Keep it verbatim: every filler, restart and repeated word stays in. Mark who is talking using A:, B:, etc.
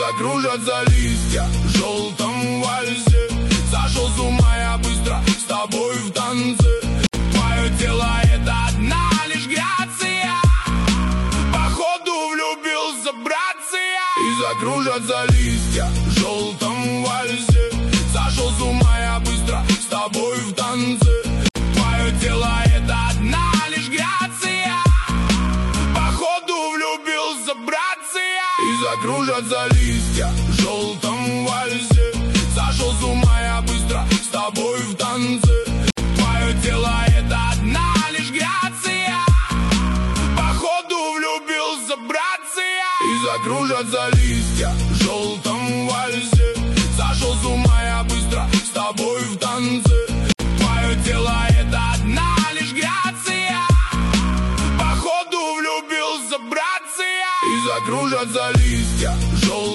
A: закружатся листья в желтом вальсе. Сошел с ума я быстро с тобой в танце. Твое тело это одна лишь грация. Походу влюбился, братцы, я. И закружатся листья в желтом вальсе. Сошел с ума я быстро с тобой в танце. Твое тело это одна лишь грация. Походу влюбился, братцы, я. И закружатся листья в желтом вальсе. Сошел с ума я быстро с тобой в танце. Твое тело это одна лишь грация. Походу влюбился, братцы, я. И закружатся листья в желтом вальсе. Сошел с ума я быстро с тобой в танце. Твое тело это одна лишь грация. Походу влюбился, братцы, я. И закружатся листья в желтом